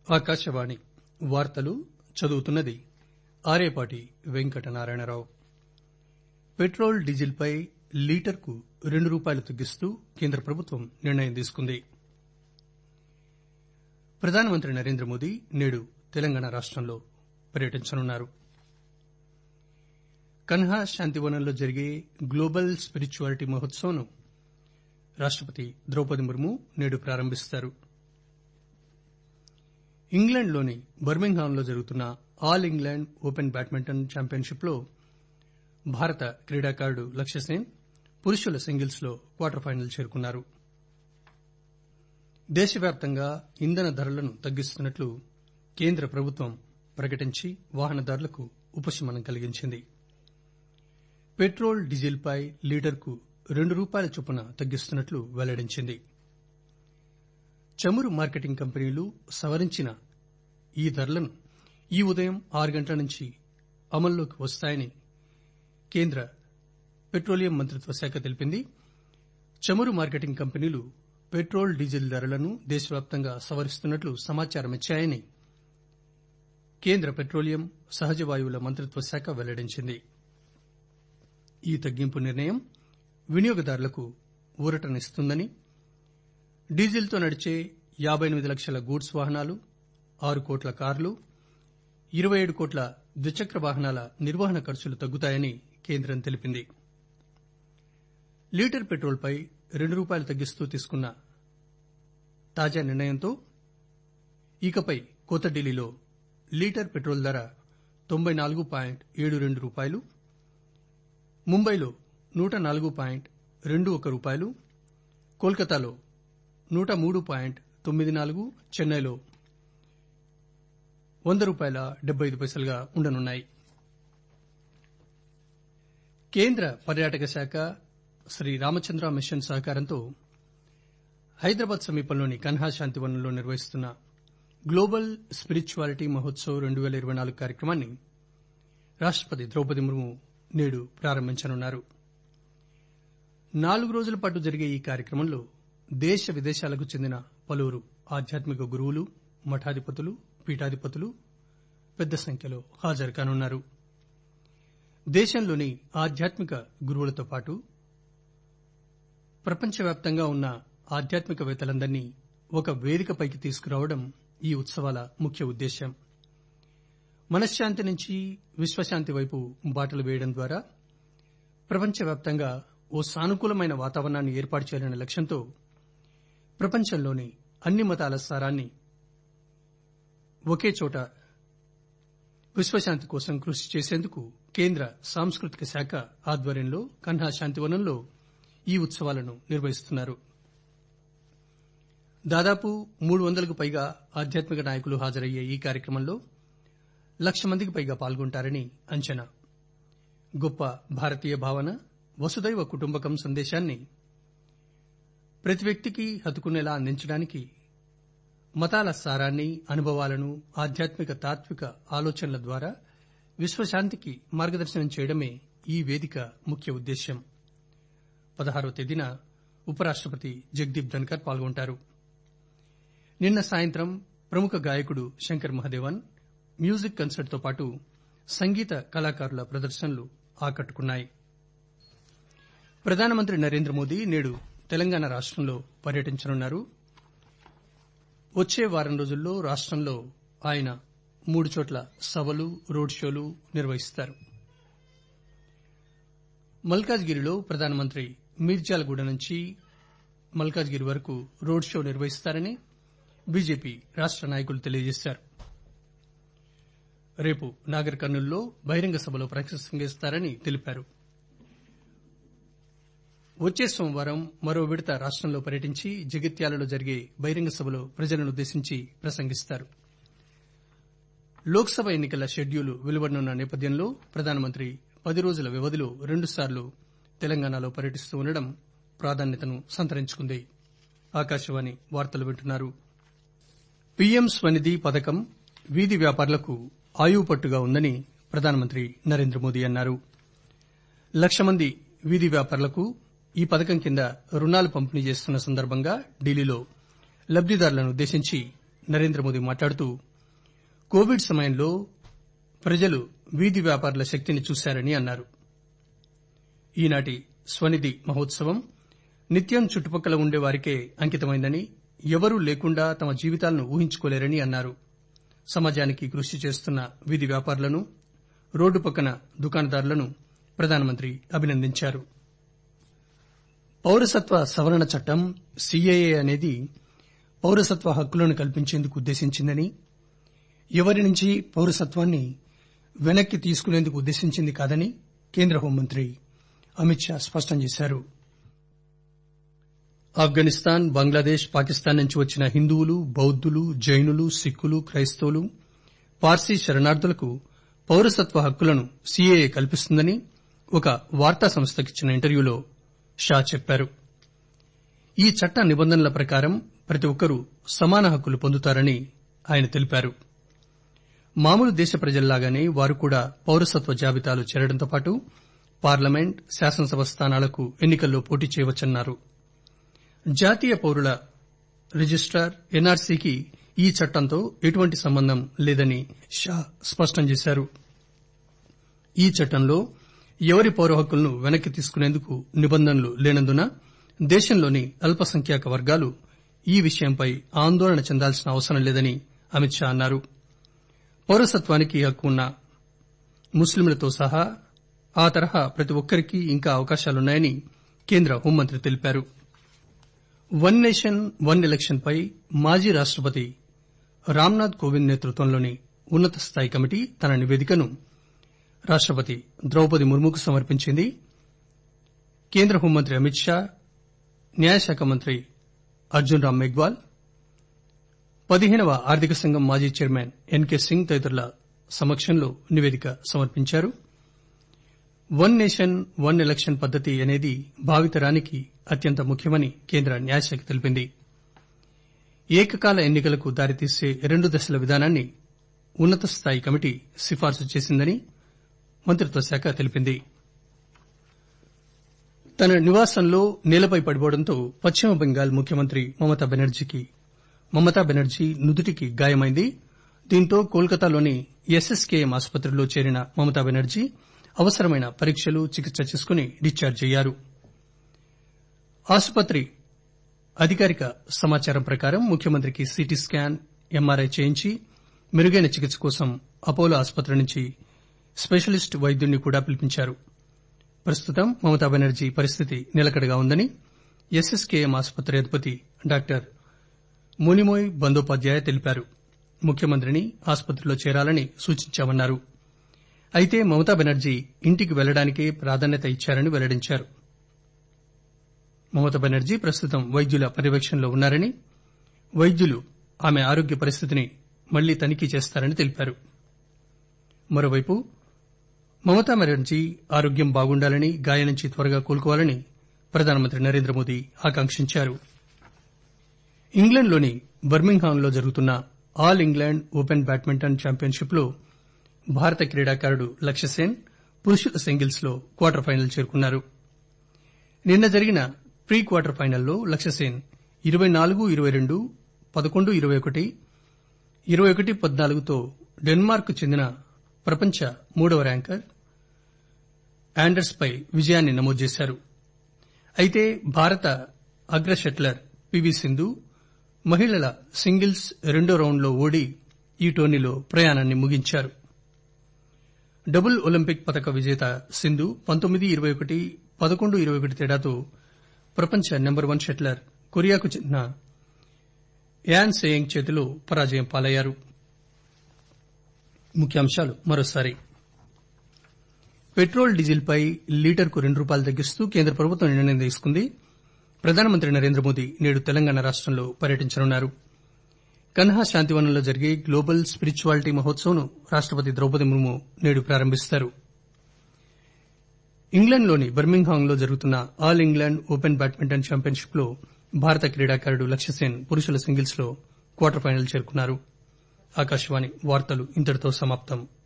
ఆకాశవాణి వార్తలు చదువుతున్నది ఆరేపాటి వెంకటనారాయణరావు. పెట్రోల్ డీజిల్పై లీటర్కు ₹2 తగ్గిస్తూ కేంద్ర ప్రభుత్వం నిర్ణయం తీసుకుంది. ప్రధానమంత్రి నరేంద్రమోదీ నేడు తెలంగాణ రాష్టంలో పర్యటించనున్నారు. కన్హా శాంతివనంలో జరిగే గ్లోబల్ స్పిరిచువాలిటీ మహోత్సవ్ను రాష్టపతి ద్రౌపది ముర్ము నేడు ప్రారంభిస్తారు. ఇంగ్లండ్లోని బర్మింగ్హామ్లో జరుగుతున్న ఆల్ ఇంగ్లాండ్ ఓపెన్ బ్యాడ్మింటన్ ఛాంపియన్షిప్లో భారత క్రీడాకారుడు లక్ష్యసేన్ పురుషుల సింగిల్స్ లో క్వార్టర్ ఫైనల్ చేరుకున్నారు. దేశవ్యాప్తంగా ఇంధన ధరలను తగ్గిస్తున్నట్లు కేంద్ర ప్రభుత్వం ప్రకటించి వాహనదారులకు ఉపశమనం కలిగించింది. పెట్రోల్ డీజిల్పై లీటర్కు ₹2 చొప్పున తగ్గిస్తున్నట్లు వెల్లడించింది. చమురు మార్కెటింగ్ కంపెనీలు సవరించిన ఈ ధరలను ఈ ఉదయం 6 గంటల నుంచి అమల్లోకి వస్తాయని కేంద్ర పెట్రోలియం మంత్రిత్వ శాఖ తెలిపింది. చమురు మార్కెటింగ్ కంపెనీలు పెట్రోల్ డీజిల్ ధరలను దేశవ్యాప్తంగా సవరిస్తున్నట్లు సమాచారమిచ్చాయని కేంద్ర పెట్రోలియం సహజ వాయువుల మంత్రిత్వ శాఖ వెల్లడించింది. ఈ తగ్గింపు నిర్ణయం వినియోగదారులకు ఊరటనిస్తుందని, డీజిల్తో నడిచే 58 లక్షల గూడ్స్ వాహనాలు, 6 కోట్ల కార్లు, 27 కోట్ల ద్విచక్ర వాహనాల నిర్వహణ ఖర్చులు తగ్గుతాయని కేంద్రం తెలిపింది. లీటర్ పెట్రోల్పై ₹2 తగ్గిస్తూ తీసుకున్న తాజా నిర్ణయంతో ఇకపై కొత్త ఢిల్లీలో లీటర్ పెట్రోల్ ధర ₹94.72, ముంబైలో ₹104.21, కోల్కతాలో ₹103.94, చెన్నైలో ₹100.75గా ఉండనున్నాయి. కేంద్ర పర్యాటక శాఖ శ్రీ రామచంద్ర మిషన్ సహకారంతో హైదరాబాద్ సమీపంలోని కన్హా శాంతివనంలో నిర్వహిస్తున్న గ్లోబల్ స్పిరిచువాలిటీ మహోత్సవ్ 2024 కార్యక్రమాన్ని రాష్టపతి ద్రౌపది ముర్ము నేడు ప్రారంభించనున్నారు. 4 రోజుల పాటు జరిగే ఈ కార్యక్రమంలో దేశ విదేశాలకు చెందిన పలువురు ఆధ్యాత్మిక గురువులు, మఠాధిపతులు, పీఠాధిపతులు పెద్ద సంఖ్యలో హాజరు కానున్నారు. దేశంలోని ఆధ్యాత్మిక గురువులతో పాటు ప్రపంచవ్యాప్తంగా ఉన్న ఆధ్యాత్మికవేత్తలందరినీ ఒక వేదికపైకి తీసుకురావడం ఈ ఉత్సవాల ముఖ్య ఉద్దేశ్యం. మనశ్శాంతి నుంచి విశ్వశాంతి వైపు బాటలు వేయడం ద్వారా ప్రపంచవ్యాప్తంగా ఓ సానుకూలమైన వాతావరణాన్ని ఏర్పాటు చేయాలనే లక్ష్యంతో ప్రపంచంలోని అన్ని మతాల సారాన్ని ఒకే చోట విశ్వశాంతి కోసం కృషి చేసేందుకు కేంద్ర సాంస్కృతిక శాఖ ఆధ్వర్యంలో కన్హా శాంతివనంలో ఈ ఉత్సవాలను నిర్వహిస్తున్నారు. దాదాపు 300కు పైగా ఆధ్యాత్మిక నాయకులు హాజరయ్యే ఈ కార్యక్రమంలో 1,00,000 మందికి పైగా పాల్గొంటారని అంచనా. గొప్ప భారతీయ భావన వసుదైవ కుటుంబకం సందేశాన్ని ప్రతి వ్యక్తికి హత్తుకునేలా అందించడానికి మతాల సారాన్ని, అనుభవాలను, ఆధ్యాత్మిక తాత్విక ఆలోచనల ద్వారా విశ్వశాంతికి మార్గదర్శనం చేయడమే ఈ వేదిక ముఖ్య ఉద్దేశ్యం. 16వ తేదీన ఉపరాష్టపతి జగదీప్ ధన్కర్ పాల్గొంటారు. నిన్న సాయంత్రం ప్రముఖ గాయకుడు శంకర్ మహదేవన్ మ్యూజిక్ కన్సర్ట్తో పాటు సంగీత కళాకారుల ప్రదర్శనలు ఆకట్టుకున్నాయి. ప్రధానమంత్రి నరేంద్ర మోదీ నేడు తెలంగాణ రాష్టంలో పర్యటించనున్నారు. వచ్చే వారం రోజుల్లో రాష్టంలో ఆయన 3 చోట్ల సభలు, రోడ్ షోలు నిర్వహిస్తారు. మల్కాజ్గిరిలో ప్రధానమంత్రి మీర్జాలగూడ నుంచి మల్కాజ్గిరి వరకు రోడ్ షో నిర్వహిస్తారని బీజేపీ రాష్ట నాయకులు తెలియజేశారు. రేపు నాగర్ కర్నూల్లో బహిరంగ సభలో ప్రసంగిస్తారని తెలిపారు. వచ్చే సోమవారం మరో విడత రాష్టంలో పర్యటించి జగిత్యాలలో జరిగే బహిరంగ సభలో ప్రజలనుద్దేశించి ప్రసంగిస్తారు. లోక్సభ ఎన్నికల షెడ్యూల్ వెలువడనున్న నేపథ్యంలో ప్రధానమంత్రి 10 రోజుల వ్యవధిలో 2 సార్లు తెలంగాణలో పర్యటిస్తూ ఉండడం ప్రాధాన్యతను సంతరించుకుంది. ఆకాశవాణి వార్తలు వింటున్నారు. పీఎం స్వనిధి పథకం వీధి వ్యాపారులకు ఆయువుపట్టుగా ఉందని ప్రధానమంత్రి నరేంద్ర మోదీ అన్నారు. 1,00,000 మంది వీధి వ్యాపారులకు ఈ పథకం కింద రుణాలు పంపిణీ చేస్తున్న సందర్భంగా ఢిల్లీలో లబ్దిదారులను ఉద్దేశించి నరేంద్రమోదీ మాట్లాడుతూ కోవిడ్ సమయంలో ప్రజలు వీధి వ్యాపారుల శక్తిని చూశారని అన్నారు. ఈనాటి స్వనిధి మహోత్సవం నిత్యం చుట్టుపక్కల ఉండే వారికే అంకితమైందని, ఎవరూ లేకుండా తమ జీవితాలను ఊహించుకోలేరని అన్నారు. సమాజానికి కృషి చేస్తున్న వీధి వ్యాపారులను, రోడ్డు పక్కన దుకాణదారులను ప్రధానమంత్రి అభినందించారు. పౌరసత్వ సవరణ చట్టం సీఏఏ అనేది పౌరసత్వ హక్కులను కల్పించేందుకు ఉద్దేశించిందని, ఎవరి నుంచి పౌరసత్వాన్ని వెనక్కి తీసుకునేందుకు ఉద్దేశించింది కాదని కేంద్ర హోంమంత్రి అమిత్ షా స్పష్టం చేశారు. ఆఫ్ఘనిస్తాన్, బంగ్లాదేశ్, పాకిస్తాన్ నుంచి వచ్చిన హిందువులు, బౌద్దులు, జైనులు, సిక్కులు, క్రైస్తవులు, పార్సీ శరణార్థులకు పౌరసత్వ హక్కులను సీఏఏ కల్పిస్తుందని ఒక వార్తా సంస్థకిచ్చిన ఇంటర్వ్యూలో షా చెప్పారు. ఈ చట్ట నిబంధనల ప్రకారం ప్రతి ఒక్కరూ సమాన హక్కులు పొందుతారని ఆయన తెలిపారు. మామూలు దేశ ప్రజల్లాగానే వారు కూడా పౌరసత్వ జాబితాలో చేరడంతో పాటు పార్లమెంట్, శాసనసభ స్థానాలకు ఎన్నికల్లో పోటీ చేయవచ్చన్నారు. జాతీయ పౌరుల రిజిస్టార్ ఎన్ఆర్సీకి ఈ చట్టంతో ఎటువంటి సంబంధం లేదని షా స్పష్టం చేశారు. ఈ చట్టంలో ఎవరి పౌర హక్కులను వెనక్కి తీసుకునేందుకు నిబంధనలు లేనందున దేశంలోని అల్పసంఖ్యాక వర్గాలు ఈ విషయంపై ఆందోళన చెందాల్సిన అవసరం లేదని అమిత్ షా అన్నారు. పౌరసత్వానికి హక్కు ఉన్న ముస్లింలతో సహా ఆ తరహా ప్రతి ఒక్కరికీ ఇంకా అవకాశాలున్నాయని కేంద్ర హోంమంత్రి తెలిపారు. వన్ నేషన్ వన్ ఎలక్షన్ పై మాజీ రాష్టపతి రామ్నాథ్ కోవింద్ నేతృత్వంలోని ఉన్నత స్థాయి కమిటీ తన నివేదికను రాష్టపతి ద్రౌపది ముర్ముకు సమర్పించింది. కేంద్ర హోంమంత్రి అమిత్ షా, న్యాయశాఖ మంత్రి అర్జున్ రామ్ మేఘ్వాల్, 15వ ఆర్థిక సంఘం మాజీ చైర్మన్ ఎన్కే సింగ్ తదితరుల సమక్షంలో నివేదిక సమర్పించారు. వన్ నేషన్ వన్ ఎలక్షన్ పద్దతి అనేది భావితరానికి అత్యంత ముఖ్యమని కేంద్ర న్యాయశాఖ తెలిపింది. ఏకకాల ఎన్నికలకు దారితీసే 2 దశల విధానాన్ని ఉన్నత స్థాయి కమిటీ సిఫార్సు చేసిందని మంత్రిత్వ శాఖ తెలిపింది. తన నివాసంలో నేలపై పడిపోవడంతో పశ్చిమ బెంగాల్ ముఖ్యమంత్రి మమతా బెనర్జీ నుదుటికి గాయమైంది. దీంతో కోల్కతాలోని ఎస్ఎస్కేఎం ఆసుపత్రిలో చేరిన మమతా బెనర్జీ అవసరమైన పరీక్షలు, చికిత్స చేసుకుని డిశ్చార్జ్ అయ్యారు. ఆసుపత్రి అధికారిక సమాచారం ప్రకారం ముఖ్యమంత్రికి సిటీ స్కాన్, ఎంఆర్ఐ చేయించి మెరుగైన చికిత్స కోసం అపోలో ఆసుపత్రి నుంచి స్పెషలిస్ట్ వైద్యుడిని కూడా పిలిపించారు. ప్రస్తుతం మమతా బెనర్జీ పరిస్థితి నిలకడగా ఉందని ఎస్ఎస్కేఎం ఆసుపత్రి అధిపతి డాక్టర్ మునిమోయ్ బందోపాధ్యాయ తెలిపారు. ముఖ్యమంత్రిని ఆసుపత్రిలో చేరాలని సూచించామన్నారు. అయితే మమతా బెనర్జీ ఇంటికి వెళ్లడానికే ప్రాధాన్యత ఇచ్చారని వెల్లడించారు. మమతా బెనర్జీ ప్రస్తుతం వైద్యుల పర్యవేక్షణలో ఉన్నారని, వైద్యులు ఆమె ఆరోగ్య పరిస్థితిని మళ్లీ తనిఖీ చేస్తారని తెలిపారు. మరోవైపు మమతా బెనర్జీ ఆరోగ్యం బాగుండాలని, గాయం నుంచి త్వరగా కోలుకోవాలని ప్రధానమంత్రి నరేంద్రమోదీ ఆకాంక్షించారు. ఇంగ్లండ్లోని బర్మింగ్హామ్లో జరుగుతున్న all England open badminton championship లో భారత క్రీడాకారుడు లక్ష్యసేన్ పురుషుల సింగిల్స్ లో క్వార్టర్ ఫైనల్ చేరుకున్నారు. నిన్న జరిగిన ప్రీ క్వార్టర్ ఫైనల్లో లక్ష్యసేన్ 24-22, 11-21, 21-14తో డెన్మార్క్ చెందిన ప్రపంచ 3వ ర్యాంకర్ ఆండర్స్ పై విజయాన్ని నమోదు చేశారు. అయితే భారత అగ్ర షట్లర్ పివి సింధు మహిళల సింగిల్స్ 2వ రౌండ్లో ఓడి ఈ టోర్నీలో ప్రయాణాన్ని ముగించారు. డబుల్ ఒలింపిక్ పతక విజేత సింధు 19-21, 11-21 తేడాతో ప్రపంచ నెంబర్ 1 షట్లర్ కొరియాకు చెందిన యాన్ సెయింగ్ చేతిలో పరాజయం పాలయ్యారు. ముఖ్యాంశాలు మరోసారి. పెట్రోల్, డీజిల్ పై లీటర్కు ₹2 తగ్గిస్తూ కేంద్ర ప్రభుత్వం నిర్ణయం తీసుకుంది. ప్రధానమంత్రి నరేంద్ర మోదీ నేడు తెలంగాణ రాష్టంలో పర్యటించనున్నారు. కన్హా శాంతివనంలో జరిగే గ్లోబల్ స్పిరిచువాలిటీ మహోత్సవ్ను రాష్టపతి ద్రౌపది ముర్ము నేడు ప్రారంభిస్తారు. ఇంగ్లండ్లోని బర్మింగ్హామ్లో జరుగుతున్న all England open badminton championship లో భారత క్రీడాకారుడు లక్ష్యసేన్ పురుషుల సింగిల్స్ లో క్వార్టర్ ఫైనల్ చేరుకున్నారు. ఆకాశవాణి వార్తలు ఇంతటితో సమాప్తం.